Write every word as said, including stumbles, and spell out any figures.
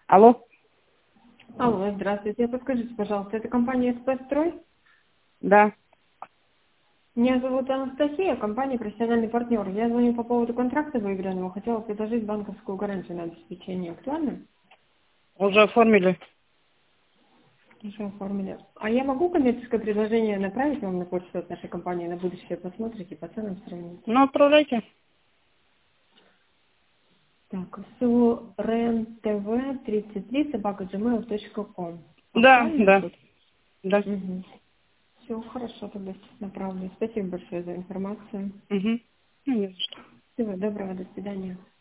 Алло? Алло, здравствуйте. Подскажите, пожалуйста, это компания СП-строй? Да. Меня зовут Анастасия, компания «Профессиональный партнер». Я звоню по поводу контракта выигранного. Хотела предложить банковскую гарантию на обеспечение. Актуально? Уже оформили? Уже оформили. А я могу коммерческое предложение направить вам на почту от нашей компании на будущее? Посмотрите, по ценам сравните. Ну, отправляйте. Так, сурентв тридцать три собака джимейл точка ком. Да, Актуальный да, адрес? да. Угу. Все, хорошо, тогда направлю. Спасибо большое за информацию. Угу. Ну, не за что. Всего доброго, до свидания.